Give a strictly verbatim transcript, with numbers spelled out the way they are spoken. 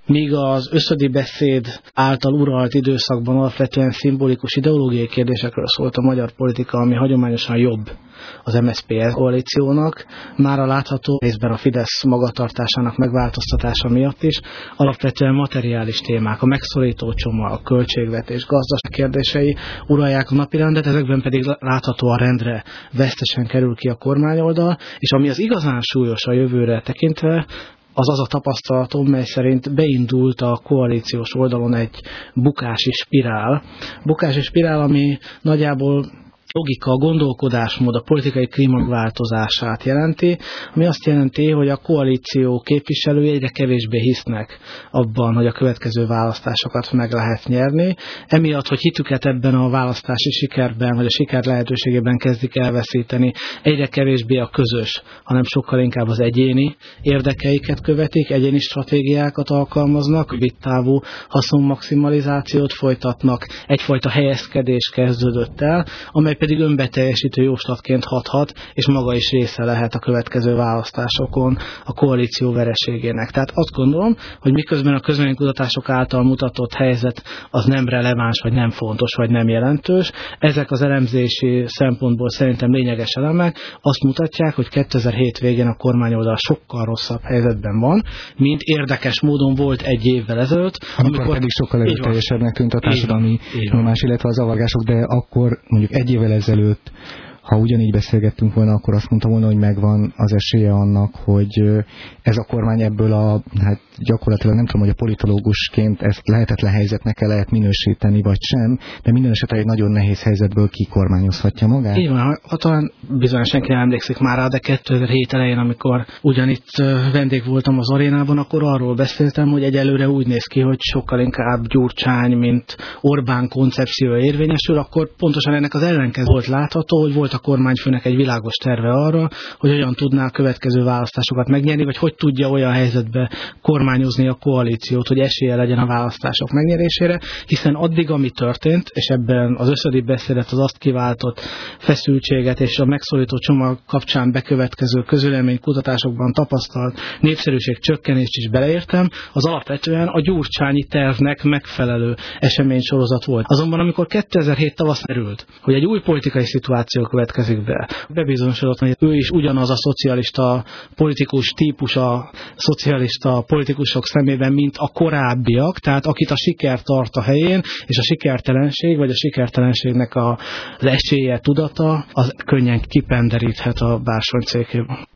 míg az összödi beszéd által uralt időszakban alapvetően szimbolikus ideológiai kérdésekről szólt a magyar politika, ami hagyományosan jobb az em es zé pé koalíciónak, mára látható részben a Fidesz magatartásának megváltoztatása miatt is, alapvetően materiális témák, a megszorító csomag, a költségvetés, gazdaság kérdései uralják a napirendet, ezekben pedig láthatóan rendre vesztesen kerül ki a kormányoldal, és ami az igazán súlyos a jövőre tekintve, az az a tapasztalatom, mely szerint beindult a koalíciós oldalon egy bukási spirál. Bukási spirál, ami nagyjából logika, a gondolkodásmód, a politikai klíma változását jelenti, ami azt jelenti, hogy a koalíció képviselői egyre kevésbé hisznek abban, hogy a következő választásokat meg lehet nyerni. Emiatt, hogy hitüket ebben a választási sikerben, vagy a siker lehetőségében kezdik elveszíteni, egyre kevésbé a közös, hanem sokkal inkább az egyéni érdekeiket követik, egyéni stratégiákat alkalmaznak, rövidtávú haszonmaximalizációt folytatnak, egyfajta helyezkedés kezdődött el, amely pedig önbeteljesítő jóslatként hathat, és maga is része lehet a következő választásokon a koalíció vereségének. Tehát azt gondolom, hogy miközben a közvéleménykutatások által mutatott helyzet az nem releváns, vagy nem fontos, vagy nem jelentős, ezek az elemzési szempontból szerintem lényeges elemek azt mutatják, hogy kétezer-hét végén a kormányoldal sokkal rosszabb helyzetben van, mint érdekes módon volt egy évvel ezelőtt. Amikor, amikor pedig sokkal erőteljesebbnek tűnt a társadalmi nyomás, illetve az zavargások, de akkor mondjuk egy évvel ezelőtt, ha ugyanígy beszélgettünk volna, akkor azt mondtam volna, hogy megvan az esélye annak, hogy ez a kormány ebből a, hát gyakorlatilag nem tudom, hogy a politológusként ezt lehetetlen helyzetnek el lehet minősíteni, vagy sem, de minden esetre egy nagyon nehéz helyzetből kikormányozhatja magát. Így van, ha talán bizony senki nem emlékszik már rá, de kétezer-hét elején, amikor ugyanitt vendég voltam az arénában, akkor arról beszéltem, hogy egyelőre úgy néz ki, hogy sokkal inkább Gyurcsány, mint Orbán koncepciója érvényesül, akkor pontosan ennek az ellenkező volt látható, hogy volt a kormányfőnek egy világos terve arra, hogy hogyan tudná a következő választásokat megnyerni, vagy hogy tudja olyan helyzetbe kormányozni a koalíciót, hogy esélye legyen a választások megnyerésére, hiszen addig, ami történt, és ebben az összödi beszédet az azt kiváltott feszültséget és a megszólító csomag kapcsán bekövetkező közvéleménykutatásokban tapasztalt népszerűség csökkenést is beleértem, az alapvetően a gyurcsányi tervnek megfelelő eseménysorozat volt. Azonban amikor kétezer-hét tavasz merült, hogy egy új politikai szituáció következik be, bebizonyosodott, hogy ő is ugyanaz a szocialista politikus típus a szocialista politikusok szemében, mint a korábbiak, tehát akit a siker tart a helyén, és a sikertelenség, vagy a sikertelenségnek a, az esélye, tudata, az könnyen kipenderíthet a bársony székében.